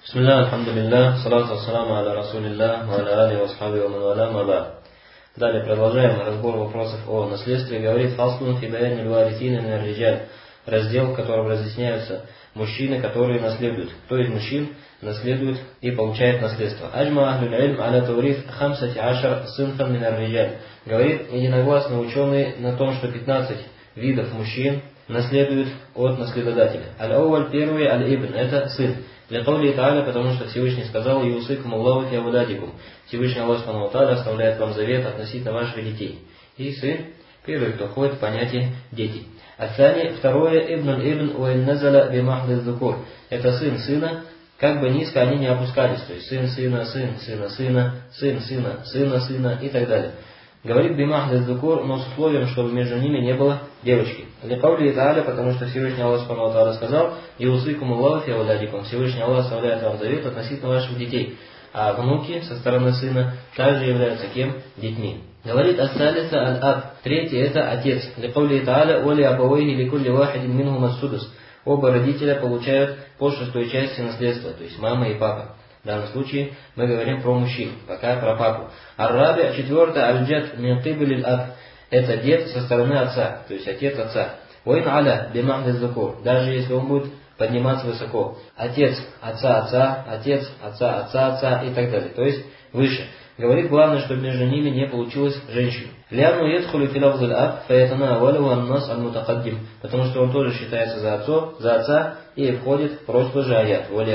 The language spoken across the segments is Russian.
Бисмилля, алхамдулилля, салату вассаламу аля расулилля, ва аля али васхаби ва ман валя, ма ба'д. Далее продолжаем разбор вопросов о наследстве. Говорит фаслун фи баяни аль-варисина мин ар-риджаль. Раздел, в котором разъясняются мужчины, которые наследуют. Кто из мужчин наследует и получает наследство. Аджма ахлюль ильм аля тауриф хамсати ашар синфан мин ар-риджаль. Говорит единогласно ученые на том, что 15 видов мужчин наследуют от наследодателя. Аль-ауваль, первый, аль-ибн, это сын. Для каули Тааля, потому что Всевышний сказал: «Юсыкум Аллаху фи ауладикум». Всевышний Аллах Субхану ва Тааля оставляет вам завет относительно ваших детей. И сын, первый, кто входит в понятие дети. Ацани, второе, ибн аль-ибн уэн назаля бимахды зукур. Это сын сына, как бы низко они не опускались. То есть сын сына, сын сына сына, сын сына, сына сына и так далее. Говорит бимахды зукур, но с условием, чтобы между ними не было девочки. Для каули Тааля, потому что Всевышний Аллах Субхану ва Тааля сказал: «Юсыкум Аллаху фи ауладикум». Всевышний Аллах оставляет вам завет относительно ваших детей. А внуки со стороны сына также являются кем? Детьми. Говорит ас-салиса аль-аб. Третье это отец. Для каули Тааля: «Оли абавайхи ликулли вахидин минхум ас-судус». Оба родителя получают по шестой части наследства, то есть мама и папа. В данном случае мы говорим про мужчин, пока про папу. Ар-раби, четвертое, аль-джад мин кибли аль-аб. Это дед со стороны отца, то есть отец отца. Уин аля бимахди зукур. Даже если он будет подниматься высоко. Отец отца отца, отец отца отца отца и так далее. То есть выше. Говорит, главное, чтобы между ними не получилось женщина. Ляну едхулю филавзуль аб, фаятана валю аннас аль-мутакаддим. Потому что он тоже считается за отца и входит в прошлый же аят. Вали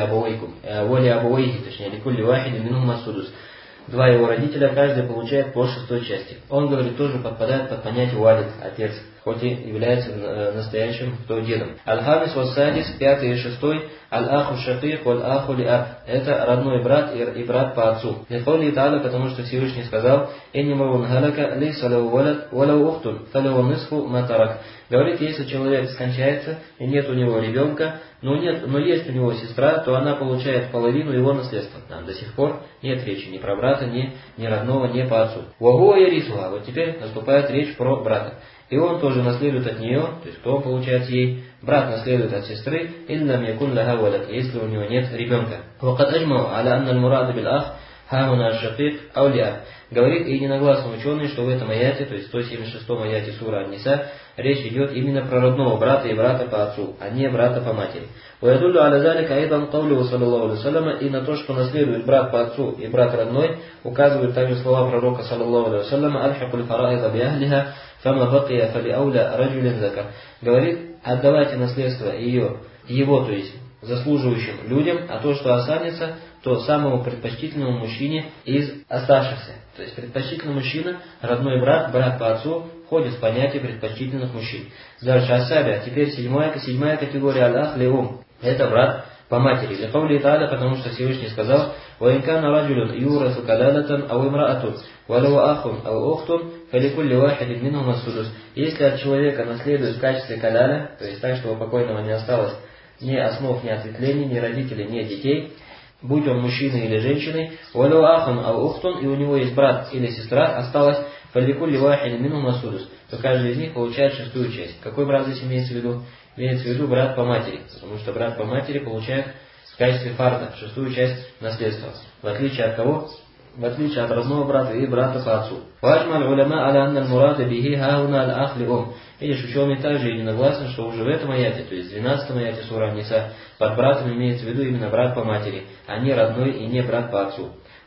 абуайхи, точнее, ликулли вахиди минхум ас-судус. Два его родителя, каждый получает по шестой части. Он, говорит, тоже подпадает под понятие валид, отец, хоть и является настоящим кто дедом. Аль-хамис вассадис, пятый и шестой, аль-аху шакик, валь-аху ли-аб. Это родной брат и брат по отцу. Лихоли Тааля, потому что Всевышний сказал: «Энни мавун халяка, лейса лау валад, валау ухтун, фалау нисфу матарак». Говорит, если человек скончается и нет у него ребенка, но есть у него сестра, то она получает половину его наследства. Там до сих пор нет речи ни про брата, ни родного, ни по отцу. Вагуа ярисуха. Вот теперь наступает речь про брата. И он тоже наследует от нее, то есть кто получает ей? Брат наследует от сестры, иллам якун лаха валад, если у него нет ребенка. Вакад аджмау аля анна аль-мурад бил ах хауна аш-шакик аулиа. Говорит единогласно ученый, что в этом аяте, то есть в 176-м аяте сура Ан-Ниса, речь идет именно про родного брата и брата по отцу, а не брата по матери. ويدل على ذلك أيضا قوله صلى الله عليه وسلم, и на то, что наследует брат по отцу и брат родной, указывают также слова пророка саллаллаху алейхи вассалям: «Альхакуль фараида биахлиха, фама бакия фали ауля раджулин закар». Говорит, отдавайте наследство его, то есть заслуживающим людям, а то, что останется, то самому предпочтительному мужчине из оставшихся. То есть предпочтительный мужчина, родной брат, брат по отцу, входит в понятие предпочтительных мужчин. Дальше асаби, теперь седьмая категория аль-ах леум. Это брат по матери. Для каули Тааля, потому что Всевышний сказал: «Ваинкана раджулюн юрасу кадалатан ау имраатун, валау ахун ау ухтун, фаликулли вахидин минхум ас-судус». Если от человека наследует в качестве кадаля, то есть так, чтобы у покойного не осталось ни основ, ни ответвлений, ни родителей, ни детей, будь он мужчиной или женщиной, валау ахун ау ухтун, и у него есть брат или сестра, осталось фаликулли вахидин минхум ас-судус, то каждый из них получает шестую часть. Какой брат здесь имеется в виду? Имеется в виду брат по матери, потому что брат по матери получает в качестве фарда шестую часть наследства. В отличие от кого? В отличие от родного брата и брата по отцу. Видишь, ученые также единогласны, что уже в этом аяте, то есть в 12-м аяте сура Ан-Ниса, под братом имеется в виду именно брат по матери, а не родной и не брат по отцу.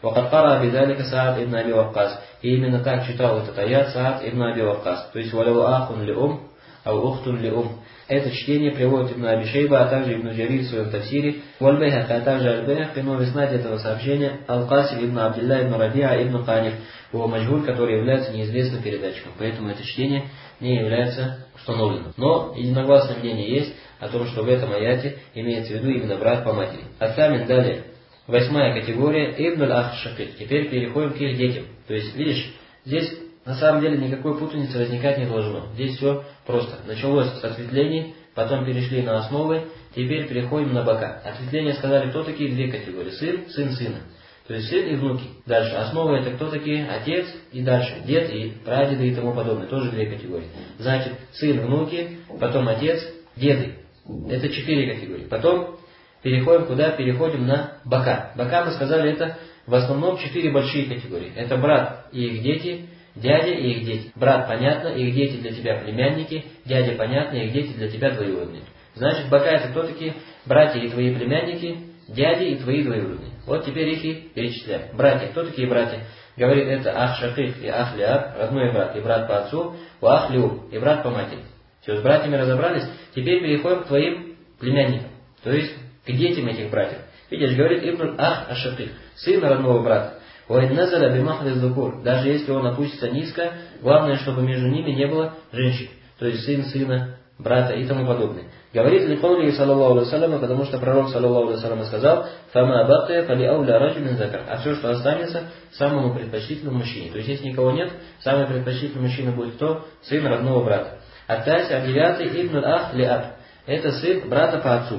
И именно так читал этот аят Саад ибн Аби Ваккас, то есть валяу ахун ли ау ухтун ли Это чтение приводит Ибн Аби Шейба, а также Ибн Джарир в своем тафсире, Валь-Байхаки, а также Аль-Байхаки, но в иснаде этого сообщения Аль-Касим ибн Абдилля ибн Рабиа ибн Каниф, его Маджгуль, который является неизвестным передатчиком. Поэтому это чтение не является установленным. Но единогласное мнение есть о том, что в этом аяте имеется в виду именно брат по матери. Ат-Тамин, далее. 8-я категория Ибн аль-Ах-Шакик. Теперь переходим к их детям. То есть, видишь, здесь на самом деле никакой путаницы возникать не должно. Здесь все просто. Началось с ответвлений, потом перешли на основы, теперь переходим на бока. Ответвления сказали, кто такие? Две категории. Сын сына. То есть сын и внуки. Дальше основы это кто такие? Отец и дальше дед и прадеды и тому подобное. Тоже две категории. Значит, сын, внуки, потом отец, деды. Это 4 категории. Потом переходим куда? Переходим на бока. Бока, мы сказали, это в основном 4 большие категории. Это брат и их дети, дядя и их дети. Брат, понятно, их дети для тебя племянники, дядя, понятно, их дети для тебя двоюродные. Значит, бока это кто такие? Братья и твои племянники, дяди и твои двоюродные. Вот теперь их и перечисляем. Братья, кто такие братья? Говорит, это ах шаких и ах лиаб, родной брат и брат по отцу, у ах лиуб и брат по матери. Все, с братьями разобрались. Теперь переходим к твоим племянникам, то есть к детям этих братьев. Видишь, говорит ибн ах ашаких, сын родного брата. Даже если он опустится низко, главное, чтобы между ними не было женщин. То есть сын сына, брата и тому подобное. Говорит ли Каули саллаллаху алейхи вассалям, потому что пророк саллаллаху алейхи вассалям сказал: «Фама абатая фали ауля раджулин закар». А все, что останется, самому предпочтительному мужчине. То есть, если никого нет, самый предпочтительный мужчина будет кто? Сын родного брата. Аттась, а 9 ибн ах лиаб. Это сын брата по отцу.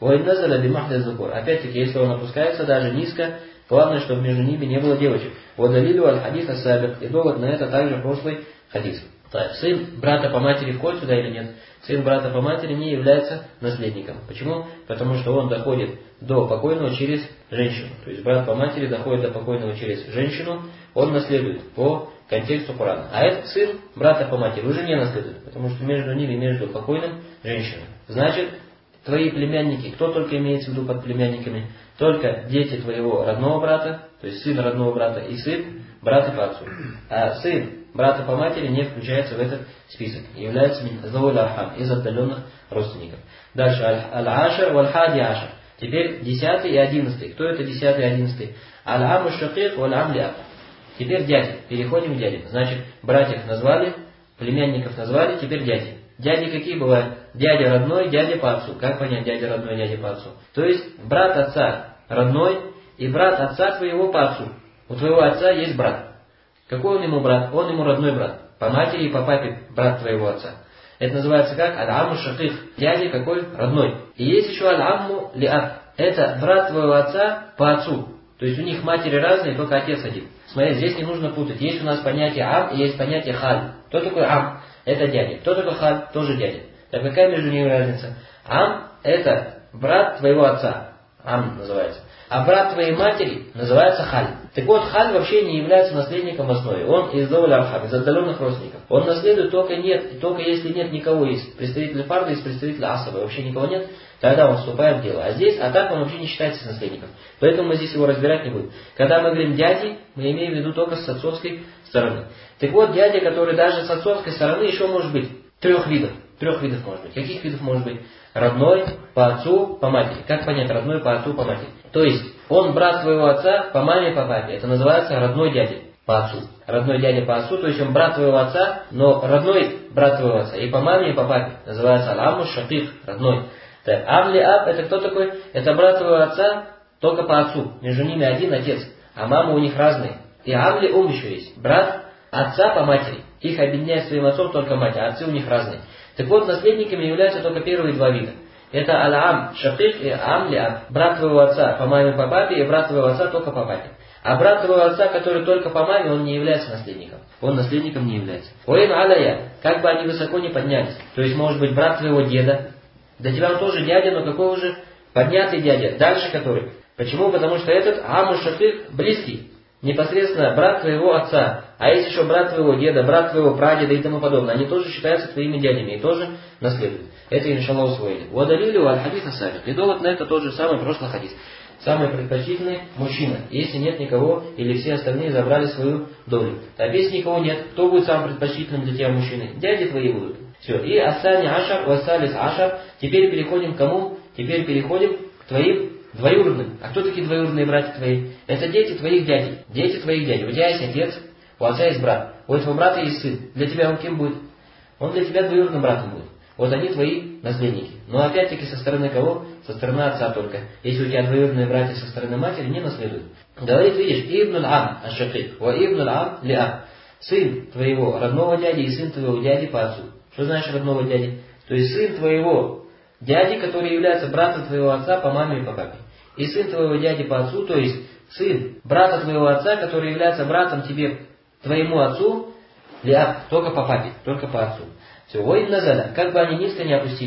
Опять-таки, если он опускается даже низко, главное, чтобы между ними не было девочек. Водалилю аль-хадис асабик. И довод на это также прошлый хадис. Так, сын брата по матери входит сюда или нет? Сын брата по матери не является наследником. Почему? Потому что он доходит до покойного через женщину. То есть брат по матери доходит до покойного через женщину, он наследует по контексту Корана. А этот сын брата по матери уже не наследует, потому что между ними, между покойным, женщина. Значит, твои племянники, кто только имеется в виду под племянниками? Только дети твоего родного брата, то есть сын родного брата и сын брата по отцу. А сын брата по матери не включается в этот список. Является завуль архам, из отдаленных родственников. Дальше. Аль-ашар валь-хади ашар. Теперь 10 и 11. Кто это 10 и 11? Аль-аму шаких валь-ам лиаб. Теперь дяди. Переходим к дядям. Значит, братьев назвали, племянников назвали, теперь дяди. Дяди какие бывают? Дядя родной, дядя по отцу. Как понять дядя родной, дядя по отцу? То есть, брат отца родной и брат отца твоего по отцу. У твоего отца есть брат. Какой он ему брат? Он ему родной брат. По матери и по папе брат твоего отца. Это называется как? Аль-амму шаких. Дядя какой? Родной. И есть еще аль-амму лиаб. Это брат твоего отца по отцу. То есть у них матери разные, только отец один. Смотри, здесь не нужно путать. Есть у нас понятие ам и есть понятие халь. Кто такой ам? Это дядя. Кто такой халь? Тоже дядя. Так какая между ними разница? Ам это брат твоего отца. Ам называется. А брат твоей матери называется халь. Так вот, халь вообще не является наследником в основе. Он из завуль архам, из отдаленных родственников. Он наследует только если нет никого из представителя фарда, из представителя асаба. Вообще никого нет, тогда он вступает в дело. А здесь, так он вообще не считается наследником. Поэтому мы здесь его разбирать не будем. Когда мы говорим дяди, мы имеем в виду только с отцовской стороны. Так вот, дядя, который даже с отцовской стороны еще может быть 3 видов. 3 видов может быть. Каких видов может быть? Родной, по отцу, по матери. Как понять родной, по отцу, по матери? То есть, он брат твоего отца по маме и по папе. Это называется родной дядя по отцу. Родной дядя по отцу, то есть он брат твоего отца, но родной брат твоего отца. И по маме, и по папе. Называется аль-амму шаких, родной. Так, ам-ли-аб, это кто такой? Это брат твоего отца, только по отцу. Между ними один отец. А мамы у них разные. И ам-ли-ум еще есть. Брат отца по матери. Их объединяет своим отцом только мать, а отцы у них разные. Так вот, наследниками являются только первые 2 вида. Это аль-ам шаких и ам-ли-аб. Брат твоего отца по маме и по папе, и брат твоего отца только по папе. А брат твоего отца, который только по маме, он не является наследником. Он наследником не является. Уэйн аляя, как бы они высоко не поднялись. То есть, может быть, брат твоего деда. Для тебя он тоже дядя, но какой уже поднятый дядя. Дальше который. Почему? Потому что этот аму шаких близкий. Непосредственно брат твоего отца. А есть еще брат твоего деда, брат твоего прадеда и тому подобное. Они тоже считаются твоими дядями и тоже наследуют. Это иншаллах усвоили. Уадалилю аль-хадис асабик. И довод на это тот же самый прошлый хадис. Самый предпочтительный мужчина. Если нет никого, или все остальные забрали свою долю. А если никого нет, кто будет самым предпочтительным для тебя мужчиной? Дяди твои будут. Все. И асани ашар, вассалис ашар. Теперь переходим к кому? Теперь переходим к твоим двоюродным. А кто такие двоюродные братья твои? Это дети твоих дядей. Дети твоих дядей. У тебя есть отец, у отца есть брат. У этого брата есть сын. Для тебя он кем будет? Он для тебя двоюродным братом будет. Вот они твои наследники. Но опять-таки со стороны кого? Со стороны отца только. Если у тебя двоюродные братья со стороны матери, не наследуют. Говорит, видишь, ибн аль-ам аш-шакик, ва ибн аль-ам лиаб. Сын твоего родного дяди и сын твоего дяди по отцу. Что значит родного дяди? То есть сын твоего дяди, который является братом твоего отца по маме и по папе. И сын твоего дяди по отцу, то есть сын брата твоего отца, который является братом тебе, твоему отцу, лиаб, только по папе, только по отцу. Все, воин назада, как бы они низко не опустились.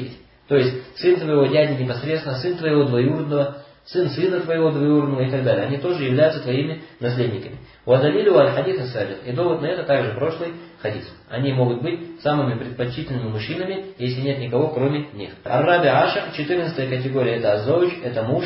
То есть сын твоего дяди непосредственно, сын твоего двоюродного, сын сына твоего двоюродного и так далее. Они тоже являются твоими наследниками. Уадалилю аль-хадис ас-сабик. И довод на это также прошлый хадис. Они могут быть самыми предпочтительными мужчинами, если нет никого кроме них. Ар-раби ашар, 14 категория, это азоуч, это муж.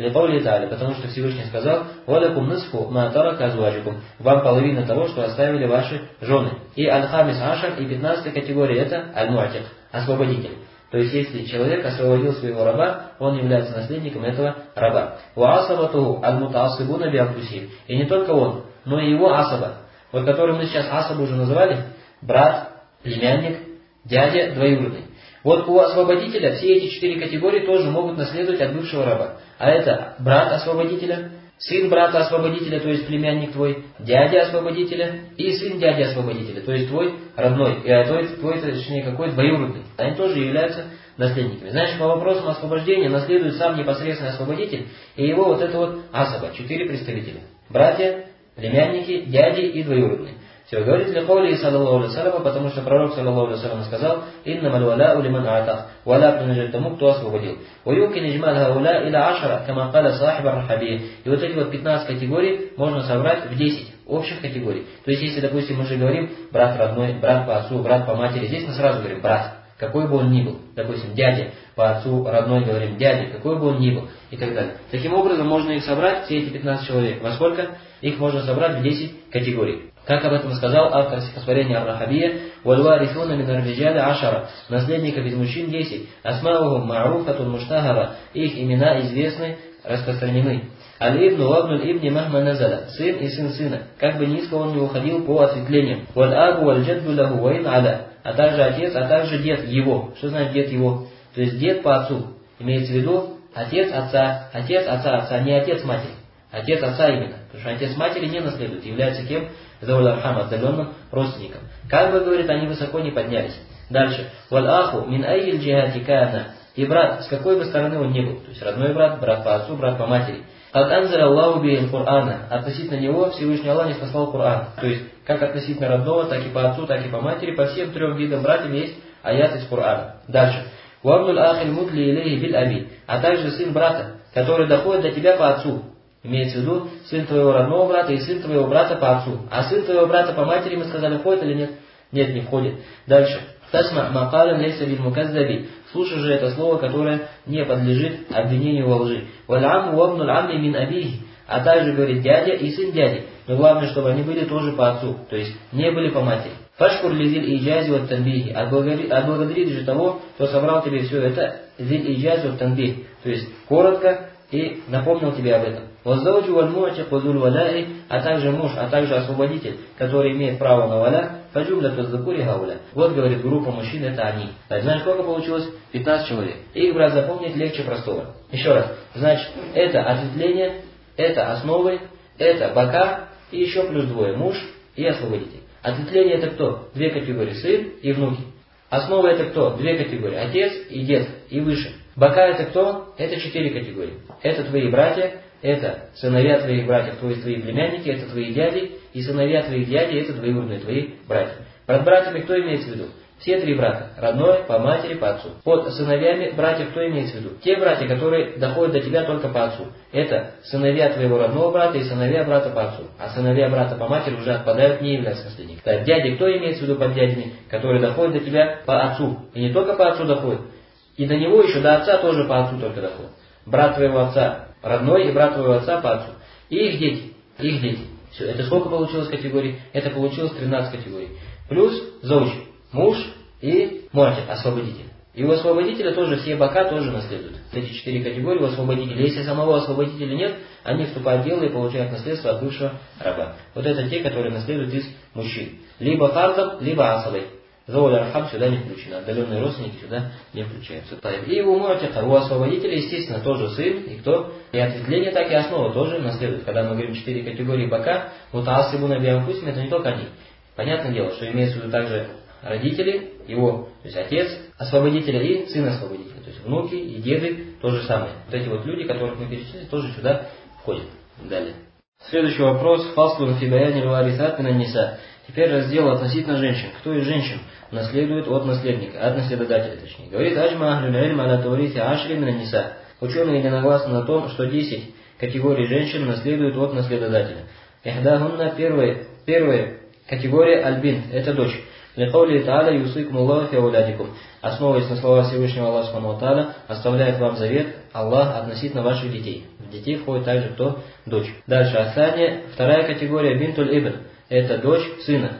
Потому что Всевышний сказал: «Валякум нисфу ма тарака азваджукум». Вам половина того, что оставили ваши жены. И аль-хамис ашар, и 15 категория, это аль-муатик, освободитель. То есть, если человек освободил своего раба, он является наследником этого раба. «Ва-асабатуху аль-мутаасибуна биамфусихим». И не только он, но и его асаба. Вот который мы сейчас асабу уже называли: брат, племянник, дядя, двоюродный. Вот у освободителя все эти 4 категории тоже могут наследовать от бывшего раба. А это брат освободителя, сын брата освободителя, то есть племянник твой, дядя освободителя и сын дяди освободителя, то есть твой родной, точнее, какой двоюродный. Они тоже являются наследниками. Значит, по вопросам освобождения наследует сам непосредственный освободитель и его вот это вот асаба, 4 представителя. Братья, племянники, дяди и двоюродные. Все, говорит ли Каули саллаллаху алейхи вассалям, потому что пророк саллаллаху алейхи вассалям сказал: «Иннамаль валяу лиман аатах». Валя принадлежит тому, кто освободил. «Уюмкин иджмаль хауля иля ашара, кама каля сахиб ар-рахабия». И вот эти вот 15 категорий можно собрать в 10 общих категорий. То есть, если, допустим, мы же говорим брат родной, брат по отцу, брат по матери, здесь мы сразу говорим брат, какой бы он ни был. Допустим, дядя по отцу родной, говорим дядя, какой бы он ни был, и так далее. Таким образом, можно их собрать, все эти 15 человек. Во сколько? Их можно собрать в 10 категорий. Как об этом сказал автор стихотворения Ар-Рахабия: «Вальварисуна мин ар-риджали ашара». Наследников из мужчин 10. «Асмаухум ма'руфатун муштахара». Их имена известны, распространены. «Аль-ибну вабнуль ибни махма назала». Сын и сын сына, как бы низко он не уходил по ответвлениям. «Валь-абу валь-джадду лаху ваин ада». А также отец, а также дед его. Что значит дед его? То есть дед по отцу. Имеется в виду отец отца отца, не отец матери. Отец отца именно. Потому что отец матери не наследует, является кем? Завуль архам, отдаленным родственником. Как бы, говорит, они высоко не поднялись. Дальше. «Валь аху мин айил джихати каана». И брат, с какой бы стороны он ни был. То есть родной брат, брат по отцу, брат по матери. «Ад анзаля Аллаху бихил Кур'ана». Относительно него Всевышний Аллах не спасал Кур'ан. То есть, как относительно родного, так и по отцу, так и по матери, по всем 3 видам братьям есть аят из Кур'ана. Дальше. «Вабнуль ахиль мудли илейхи биль аби». А также сын брата, который доходит до тебя по отцу. Имеется в виду сын твоего родного брата и сын твоего брата по отцу. А сын твоего брата по матери, мы сказали, входит или нет? Нет, не входит. Дальше. «Тасма макалям лейса биль муказдаби». Слушай же это слово, которое не подлежит обвинению во лжи. «Валь амму вабнуль амми мин абихи». А также, говорит, дядя и сын дяди. Но главное, чтобы они были тоже по отцу, то есть не были по матери. «Фашкур лизиль иджази вот танбихи». Отблагодари же того, кто собрал тебе все это, зиль иджази вот танбих. То есть коротко и напомнил тебе об этом. «Ваззауджу валь-муатик вазуль валяи». А также муж, а также освободитель, который имеет право на валя. «Фаджумля таззакури гауля». Вот, говорит, группа мужчин, это они. Значит, сколько получилось? 15 человек. Их, брат, запомнить легче простого. Еще раз. Значит, это ответвление, это основы, это бока, и еще плюс 2. Муж и освободитель. Ответвление это кто? 2 категории. Сын и внуки. Основа это кто? 2 категории. Отец и дед. И выше. Бока это кто? Это 4 категории. Это твои братья, это сыновья твоих братьев, твои племянники, это твои дяди, и сыновья твоих дядей, это двоюродные твои братья. Под братьями кто имеется в виду? Все 3 брата. Родной, по матери, по отцу. Под сыновьями братьев кто имеется в виду? Те братья, которые доходят до тебя только по отцу. Это сыновья твоего родного брата и сыновья брата по отцу. А сыновья брата по матери уже отпадают, не являются наследниками. Так, дяди кто имеется в виду под дядями? Которые доходят до тебя по отцу. И не только по отцу доходят. И до него еще до отца тоже по отцу только доходят. Брат твоего отца родной и брат твоего отца по отцу. И их дети. Их дети. Все. Это сколько получилось категорий? Это получилось 13 категорий. Плюс зауч. Муж и муатик, освободитель. И у освободителя тоже все бока тоже наследуют. Эти 4 категории у освободителя. Если самого освободителя нет, они вступают в дело и получают наследство от бывшего раба. Вот это те, которые наследуют из мужчин. Либо фардом, либо асалой. Завуль архам сюда не включено. Отдаленные родственники сюда не включаются. И у муатика, у освободителя, естественно, тоже сын. И кто? И ответвление, так и основа тоже наследуют. Когда мы говорим 4 категории бока, вот асибуна биамфусим, это не только они. Понятное дело, что имеется в виду также родители, его, то есть отец освободителя и сын освободителя. То есть внуки и деды то же самое. Вот эти вот люди, которых мы перечислили, тоже сюда входят. Далее. Следующий вопрос. Фаслун фи баяни варисат мин ан-ниса. Теперь раздел относительно женщин. Кто из женщин наследует от наследника, от наследодателя точнее. Говорит: аджма ахлюль илм аля тавриси ашри мин ан-ниса. Ученые единогласны на том, что 10 категорий женщин наследуют от наследодателя. Ихдахунна, первая категория аль-бинт, это дочь. Ликаули та'аля юсикум Аллаху фи аулядикум. Основываясь на слова Всевышнего Аллаха Субхану ва Тааля, оставляет вам завет Аллах относительно ваших детей. В детей входит также кто? Дочь. Дальше асания, вторая категория бинтуль ибн, это дочь сына.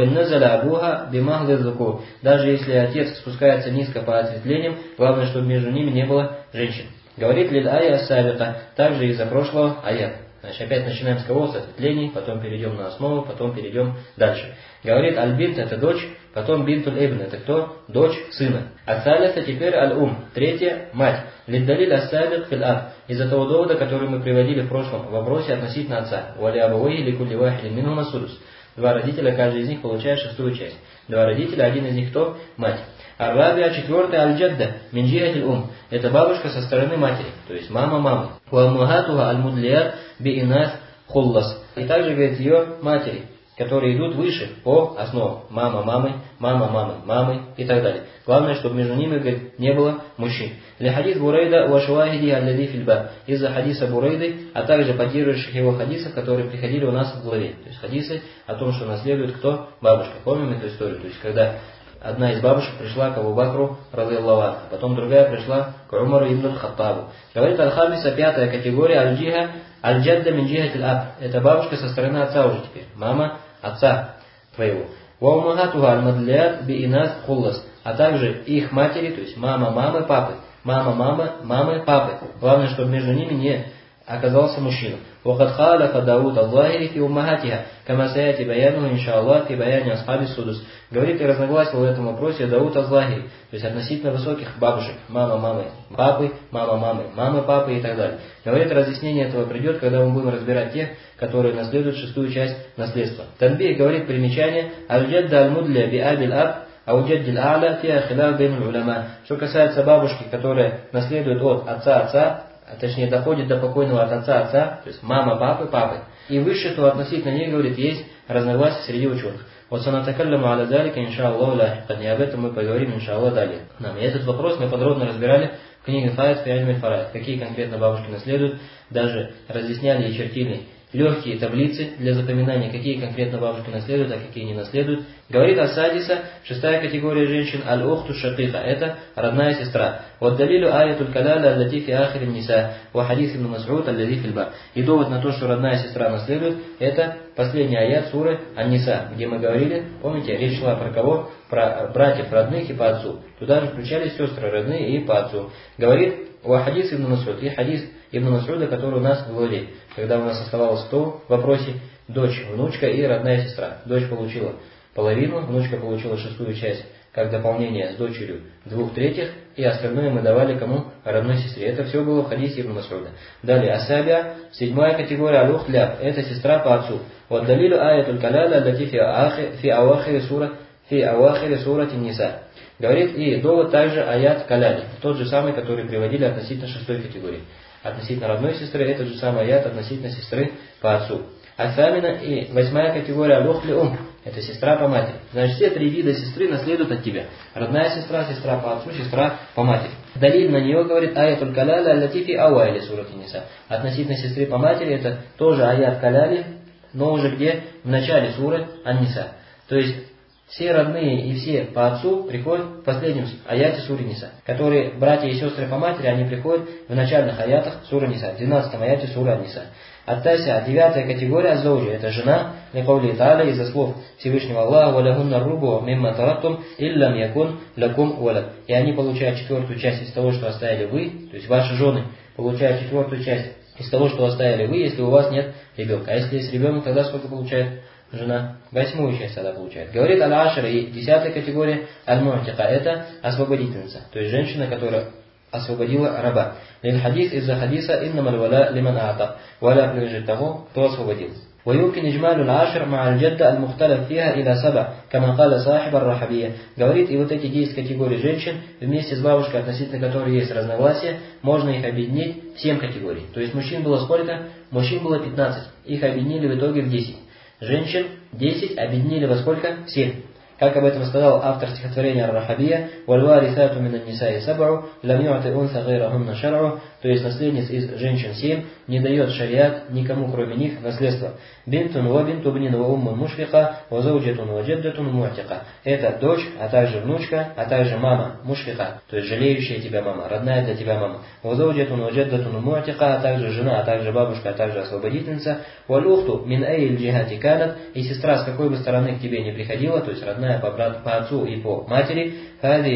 Даже если отец спускается низко по ответвлениям, главное, чтобы между ними не было женщин. Говорит лиль ая ас-сабиқа, также из-за прошлого аят. Значит, опять начинаем с кого? С ответвлений, потом перейдем на основу, потом перейдем дальше. Говорит аль-бинт, это дочь, потом бинтуль ибн, это кто? Дочь сына. Ас-салиса, теперь аль-ум, третья мать. Лиддалиль ас-сабиқ фил аб, из-за того довода, который мы приводили в прошлом вопросе относительно отца. Вали абавайхи ликулли вахидин минхума судус. Два родителя, каждый из них получает шестую часть. Два родителя, один из них кто? Мать. Ар-рабиа, четвертая, аль-джадда, мин джихатиль ум. Это бабушка со стороны матери, то есть мама мамы. Ва-мухатуха аль-мудлият би-инас хуллас. И также, говорит, ее матери, которые идут выше по основам. Мама мамы, мама мамы, мамы и так далее. Главное, чтобы между ними, говорит, не было мужчин. Для хадис Бурейда ва шавахиди аллади фильба. Из-за хадиса Бурейды, а также поддерживающих его хадисов, которые приходили у нас в главе. То есть хадисы о том, что наследует кто? Бабушка. Помним эту историю? То есть когда одна из бабушек пришла к Абу Бакру, радийаллаху анху, потом другая пришла к Умару ибн Хаттабу. Говорит аль-хамиса, пятая категория, аль-джиха, аль-джадда мин джихатиль аб. Это бабушка со стороны отца уже теперь. Мама отца твоего. Ва умахатуха аль-мадлият би-инас хуллас. А также их матери, то есть мама мамы, папы. Мама мамы, мамы, папы. Главное, чтобы между ними не оказался мужчина. وقد خالف داود الظاهري في أمهاتها كما سيأتي بيانه إن شاء الله في بيان أصحاب السدس. Говорит и разногласил в этом вопросе Дауд аз-Захири, то есть относительно высоких бабушек, мама мамы папы, мама мамы мамы папы и так далее. Говорит, разъяснение этого придет, когда мы будем разбирать тех, которые наследуют шестую часть наследства. Танбих говорит примечание аль-джадда аль-мудля би абиль аб ауджаддиль а'ля фиа хиляф бейн уляма. Что касается бабушки, которая наследует от отца, точнее доходит до покойного от отца, то есть мама папы, и выше, то относительно них, говорит, есть разногласия среди ученых. Вот санатакалляму аля залика, иншааллаху лахикан, и об этом мы поговорим, иншааллах, далее. И этот вопрос мы подробно разбирали в книге Фаид фи альмиль фараид, какие конкретно бабушки наследуют, даже разъясняли и чертили легкие таблицы для запоминания, какие конкретно бабушки наследуют, а какие не наследуют. Говорит ас-садиса, шестая категория женщин, аль-ухту шакиха, это родная сестра. Вот далилю аятуль каляля аллати фи ахирин ниса, ва хадис ибн Мас'уд аллази фильба. И довод на то, что родная сестра наследует, это последний аят суры Ан-Ниса, где мы говорили, помните, речь шла про кого? Про братьев родных и по отцу. Туда же включались сестры родные и по отцу. Говорит, ва хадис ибн Мас'уд, и хадис ибн Мас'уда, который у нас в главе, когда у нас оставалось в вопросе дочь, внучка и родная сестра. Дочь получила половину, внучка получила шестую часть, как дополнение с дочерью 2/3, и остальное мы давали кому? Родной сестре. Это все было в хадисе ибн Мас'уда. Далее, асабия, седьмая категория, алюх ляп, это сестра по отцу. Вот далилю аятуль каляля аллати фи авахири сурати ниса. Говорит, и довод также аят каляли, тот же самый, который приводили относительно шестой категории. Относительно родной сестры, этот же самый аят относительно сестры по отцу. Асамина и восьмая категория алюхли это сестра по матери. Значит, все три вида сестры наследуют от тебя. Родная сестра, сестра по отцу, сестра по матери. Далиль на нее говорит аятуль каляля аллатифи ауайли сурати ниса. Относительно сестры по матери, это тоже аят каляли, но уже где? В начале суры Ан-Ниса. То есть, все родные и все по отцу приходят в последнем аяте суры Ниса. Которые братья и сестры по матери, они приходят в начальных аятах суры Ниса, в 12 аяте суры Ан-Ниса. Аттася, девятая категория зауджи, это жена, ликаули та'аля, из-за слов Всевышнего Аллаха, валахунна рубу мимма тараттум иллам якун лакум валад. И они получают четвертую часть из того, что оставили вы, то есть ваши жены получают четвертую часть из того, что оставили вы, если у вас нет ребенка. А если есть ребенок, тогда сколько получает жена? Восьмую часть тогда получает. Говорит аль-ашра, и десятая категория аль-му'тика, это освободительница, то есть женщина, которая освободила раба. Лиль хадис из-за хадиса иннамаль валя лиман аата. Валя принадлежит тому, кто освободил. ويمكن إجمال العاشر مع الجدة المختلف فيها إلى 7, كما قال صاحب الرحабия. Говорит, и вот эти 10 категорий женщин, вместе с бабушкой, относительно которой есть разногласия, можно их объединить в 7 категорий. То есть мужчин было сколько? Мужчин было 15. Их объединили в итоге в 10. Женщин 10 объединили во сколько? В 7. Как об этом сказал автор стихотворения Ар-Рахабия, «Вальварисату минан нисаи саб'у, лам ю'ти унса гайрахунна шар'у», то есть наследниц из женщин 7, не дает шариат никому кроме них наследство. «Бинтун ва бинту бнин ва уммун мушфика, ва зауджатун ва джаддатун му'тика». Это дочь, а также внучка, а также мама, мушфика, то есть жалеющая тебя мама, родная для тебя мама. «Ва зауджатун ва джаддатун му'тика», а также жена, а также бабушка, а также освободительница. «Валь ухту мин айил джихати канат», и сестра с какой бы стороны к тебе не приходила, то есть родная по отцу и по матери, это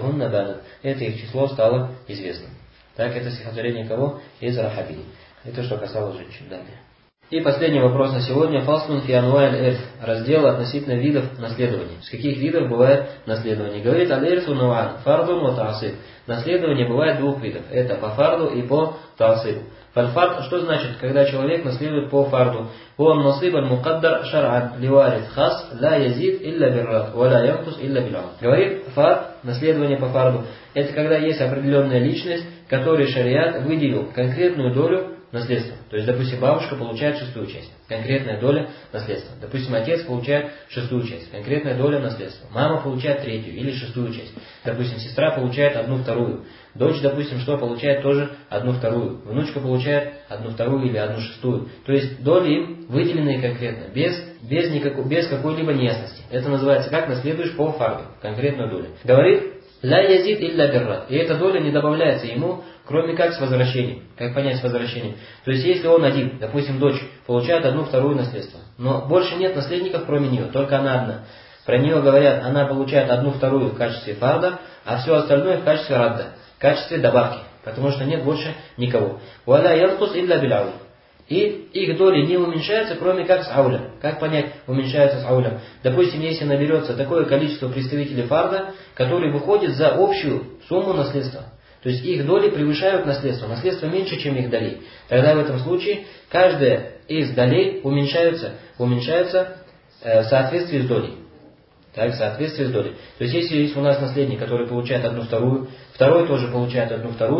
их число стало известным. Так, это стихотворение кого? Из Рахабии. Это что касалось женщин. Далее. И последний вопрос на сегодня. Фаслун фи анва'иль ирф. Раздел относительно видов наследования. С каких видов бывает наследование? Говорит аль-ирфу нау'ан, фардун ва та'асиб. Наследование бывает двух видов. Это по фарду и по та'асибу. Фальфард, что значит, когда человек наследует по фарду? Он насибан мукаддар шар'ан ливарит хас ла язид илля биррат ва ла янкус илля бил'ам. Говорит, фард, наследование по фарду, это когда есть определенная личность, которой шариат выделил конкретную долю наследства. То есть, допустим, бабушка получает 6-ю часть, конкретная доля наследства. Допустим, отец получает 6-ю часть, конкретная доля наследства. Мама получает 3-ю или 6-ю часть. Допустим, сестра получает 1/2. Дочь, допустим, что получает тоже 1/2. Внучка получает 1/2 или 1/6. То есть доли им выделенные конкретно, без какой-либо неясности. Это называется как наследуешь по фарду, конкретную долю. Говорит, ла язид илля биррат. И эта доля не добавляется ему, кроме как с возвращением. Как понять с возвращением? То есть, если он один, допустим, дочь, получает 1/2 наследство, но больше нет наследников, кроме нее, только она одна. Про нее говорят, она получает 1/2 в качестве фарда, а все остальное в качестве радда, в качестве добавки, потому что нет больше никого. Валя янкус илля бил'ауль. И их доли не уменьшаются, кроме как с аулем. Как понять, уменьшаются с аулем? Допустим, если наберется такое количество представителей фарда, которые выходят за общую сумму наследства. То есть их доли превышают наследство. Наследство меньше, чем их долей. Тогда в этом случае каждая из долей уменьшается в соответствии с долей. Так, в соответствии с долей. То есть если есть у нас наследник, который получает 1/2, второй тоже получает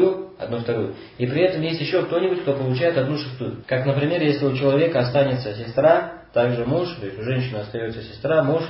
1/2, и при этом есть еще кто-нибудь, кто получает 1/6. Как, например, если у человека останется сестра, также муж, то есть у женщины остается сестра, муж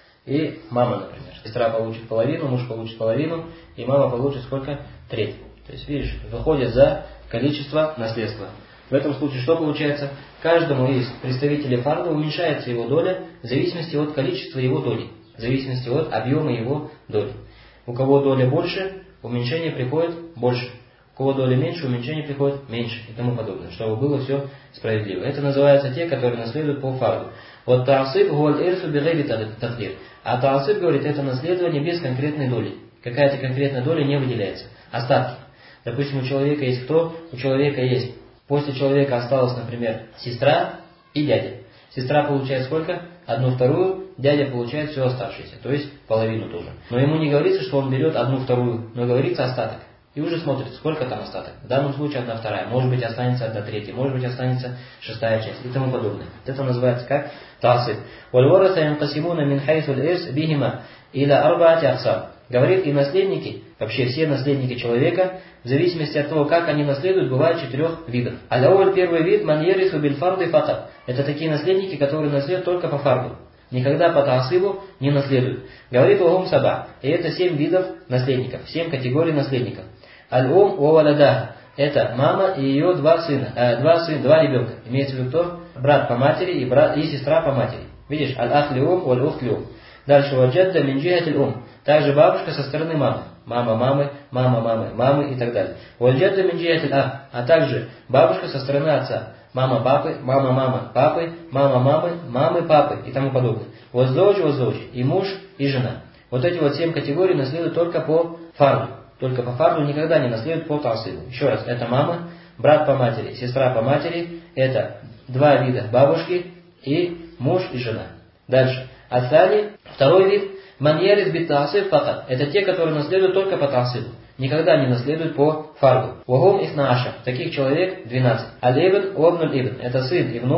и мама, например. Сестра получит половину, муж получит половину, и мама получит сколько? 1/3. То есть, видишь, выходит за количество наследства. В этом случае что получается? Каждому из представителей фарда уменьшается его доля в зависимости от количества его доли, в зависимости от объема его доли. У кого доля больше, уменьшение приходит больше. У кого доля меньше, уменьшение приходит меньше и тому подобное, чтобы было все справедливо. Это называются те, которые наследуют по фарду. Вот та'асиб гуаль ирсу бигайри тaqdir. А та'асиб, говорит, это наследование без конкретной доли. Какая-то конкретная доля не выделяется. Остатки. Допустим, у человека есть кто? У человека есть. После человека осталась, например, сестра и дядя. Сестра получает сколько? 1/2, дядя получает все оставшееся, то есть половину тоже. Но ему не говорится, что он берет 1/2, но говорится остаток. И уже смотрит, сколько там остаток. В данном случае 1/2, может быть останется 1/3, может быть останется 6-я часть и тому подобное. Это называется как та'асиб. Валь-вараса янкасимуна мин хайсуль ирс бихима иля арбаати аксам. Говорит, и наследники, вообще все наследники человека, в зависимости от того, как они наследуют, бывает 4 видов. Аль-ауль, первый вид, ман ярису биль фарды факат. Это такие наследники, которые наследуют только по фарду. Никогда по та'асибу не наследуют. Говорит угум саба. И это 7 видов наследников, 7 категорий наследников. Аль-ум ва валадаха. Это мама и ее 2 ребенка. Имеется в виду кто? Брат по матери и сестра по матери. Видишь? Аль-ах ли-ум, валь-ух ли-ум. Дальше ваджадда мин джихатиль ум. Также бабушка со стороны мамы. Мама мамы, мама мамы, мамы и так далее. Ваджадда мин джихатиль ах. А также бабушка со стороны отца. Мама папы, мама мамы, папы, мама мамы, мамы папы и тому подобное. Воззоуч, и муж, и жена. Вот эти вот 7 категорий наследуют только по фарду. Только по фарду никогда не наследуют по та'асибу. Еще раз, это мама, брат по матери, сестра по матери, это 2 вида бабушки и муж и жена. Дальше. Асани, второй вид, ман ярис бит та'асиб факат. Это те, которые наследуют только по та'асибу. Никогда не наследуют по фарду. Вагум ихнааша. Таких человек 12. Аль-ибн, уабнуль ибн. Это сын и внук.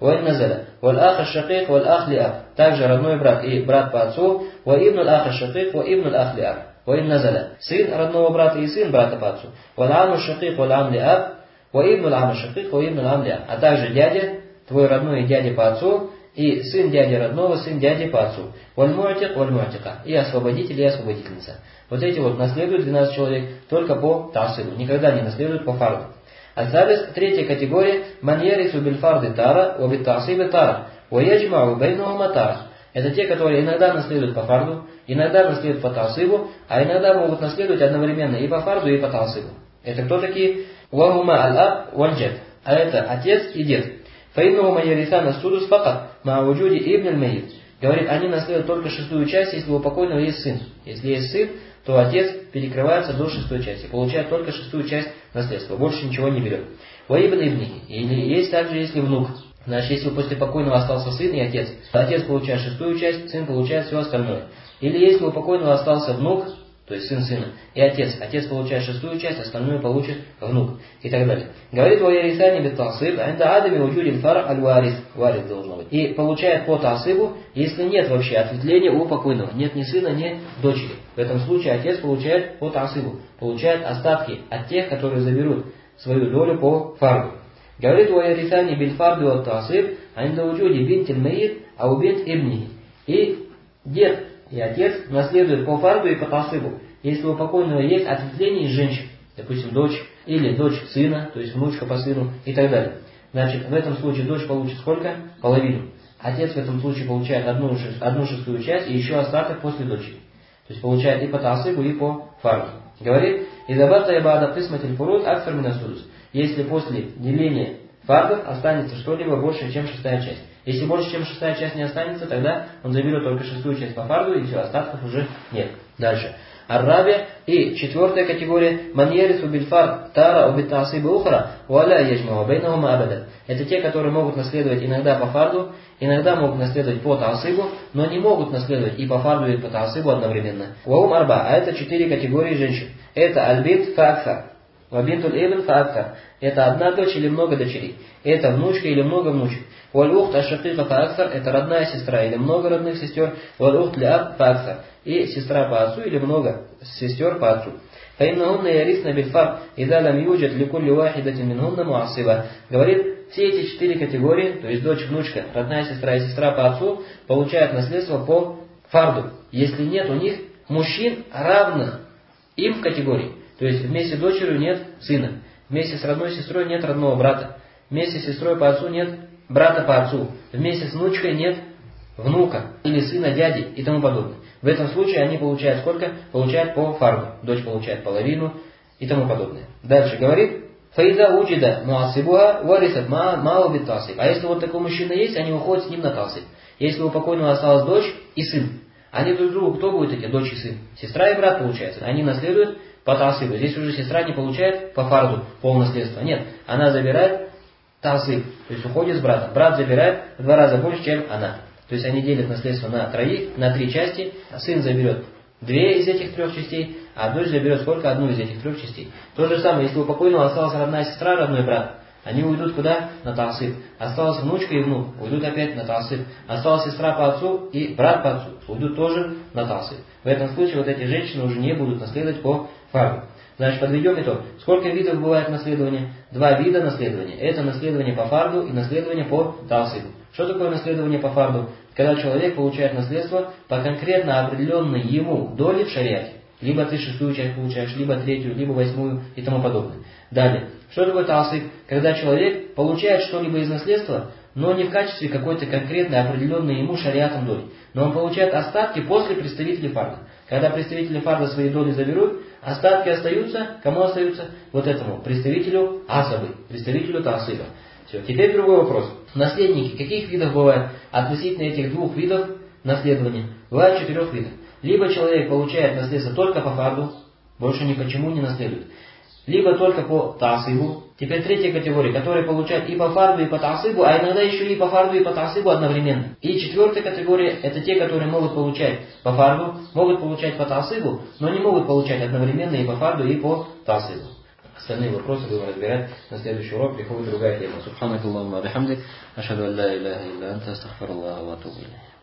وإن نزل والأخ الشقيق والأخ لأب. Также родной брат и брат по отцу. وابن الأخ الشقيق وابن الأخ لأب. وإن نزل сын родного брата и сын брата по отцу. والعم الشقيق والعم لأب. وابن العم الشقيق وابن العم لأب. А также дядя, твой родной и дядя по отцу, и сын дяди родного, сын дяди по отцу. Вальмуатик, вальмуатика. И освободитель, и освободительница. Вот эти вот наследуют 12 человек только по таасибу. Никогда не наследуют по фарду. Асабис, третья категория, маньярису бильфарды тара, обиттаасибы тара, уяджмау бейнухума тара. Это те, которые иногда наследуют по фарду, иногда наследуют по таасибу, а иногда могут наследовать одновременно и по фарду, и по таасибу. Это кто такие? Вахума аль-аб валь-джад. А это отец и дед. Фаиннухума ярисана судус факат, мауджуди ибн аль-майит. Говорит, они наследуют только шестую часть, если у покойного есть сын. Если есть сын, то отец перекрывается до шестой части, получает только шестую часть наследства, больше ничего не берет. Ваибн ибнихи. Или есть также, если внук. Значит, если после покойного остался сын и отец, отец получает шестую часть, сын получает все остальное. Или если у покойного остался внук, то есть сын сына, и отец получает шестую часть, остальную получит внук. И так далее. Говорит, ваярисани бит таасиб, инда адами уджудин фар аль-варис. Варис должно быть. И получает по таасибу, если нет вообще ответвления у покойного. Нет ни сына, ни дочери. В этом случае отец получает по таасибу. Получает остатки от тех, которые заберут свою долю по фарду. Говорит, ваярисани бил фарду от таасиб, инда уджуди бинтиль мейит, а у бинт ибнихи. И дед и отец наследуют по фарду и по таасибу, если у покойного есть ответвление из женщин, допустим, дочь или дочь сына, то есть внучка по сыну и так далее. Значит, в этом случае дочь получит сколько? Половину. Отец в этом случае получает одну шестую часть и еще остаток после дочери. То есть получает и по таасибу, и по фарду. Говорит, изабата ябада кисматиль фуруд акфар минасудус. Если после деления фардов останется что-либо больше, чем шестая часть. Если больше, чем шестая часть не останется, тогда он заберет только шестую часть по фарду, и все, остатков уже нет. Дальше. Ар-раби и четвертая категория. Маньерису бильфар тара убиттаасибы ухара, уаля яджмау бейнахума абада. Это те, которые могут наследовать иногда по фарду, иногда могут наследовать по таасибу, но не могут наследовать и по фарду, и по таасибу одновременно. Ваум арба, а это 4 категории женщин. Это альбит фаакфар. Вабинтуль ибн фаакфар. Это одна дочь или много дочерей. Это внучка или много внучек. Валь-ухт аш-шакика фаакфар. Это родная сестра или много родных сестер. Валь-ухт ля-аб фаакфар. И сестра по отцу или много сестер по отцу. Фаиннахунна ярисна бильфар ида лам юджат ликулли вахидатин минхунна муассиба. Говорит, все эти 4 категории, то есть дочь, внучка, родная сестра и сестра по отцу, получают наследство по фарду, если нет у них мужчин, равных им в категории. То есть вместе с дочерью нет сына, вместе с родной сестрой нет родного брата, вместе с сестрой по отцу нет брата по отцу, вместе с внучкой нет внука или сына дяди и тому подобное. В этом случае они получают сколько? Получают по фарду. Дочь получает половину и тому подобное. Дальше говорит, фаида уджида муасибуха варисат мау бит таасиб. А если вот такой мужчина есть, они уходят с ним на таасиб. Если у покойного осталась дочь и сын, они друг другу, кто будет эти дочь и сын? Сестра и брат получается. Они наследуют по таасибу. Здесь уже сестра не получает по фарду пол наследства. Нет, она забирает таасиб, то есть уходит с братом. Брат забирает в 2 раза больше, чем она. То есть они делят наследство на 3 части. Сын заберет 2 из этих 3 частей, а дочь заберет сколько? 1 из этих 3 частей. То же самое, если у покойного осталась родная сестра, родной брат, они уйдут куда? На таасиб. Осталась внучка и внук, уйдут опять на таасиб. Осталась сестра по отцу и брат по отцу, уйдут тоже на таасиб. В этом случае вот эти женщины уже не будут наследовать по фарду. Значит, подведем итог. Сколько видов бывает наследования? 2 вида наследования. Это наследование по фарду и наследование по таасибу. Что такое наследование по фарду? Когда человек получает наследство по конкретно определенной ему доли в шариате. Либо ты 6-ю часть получаешь, либо 3-ю, либо 8-ю и тому подобное. Далее. Что такое таасиб? Когда человек получает что-либо из наследства, но не в качестве какой-то конкретной определенной ему шариатом доли. Но он получает остатки после представителей фарда. Когда представители фарда свои доли заберут, остатки остаются, кому остаются? Вот этому представителю асабы, представителю таасиба. Все. Теперь другой вопрос. Наследники каких видов бывают относительно этих 2 видов наследования? Бывает 4 видов. Либо человек получает наследство только по фарду, больше ни почему не наследует. Либо только по таасибу. Теперь 3-я категория, которые получают и по фарду, и по таасибу, а иногда еще и по фарду, и по таасибу одновременно. И 4-я категория, это те, которые могут получать по фарду, могут получать по таасибу, но не могут получать одновременно и по фарду, и по таасибу. Остальные вопросы будем разбирать на следующий урок, приходит другая тема. Субханакаллахумма ва бихамдик, ашхаду ан ла иляха илля анта, астагфируллаха ва атубу илейх.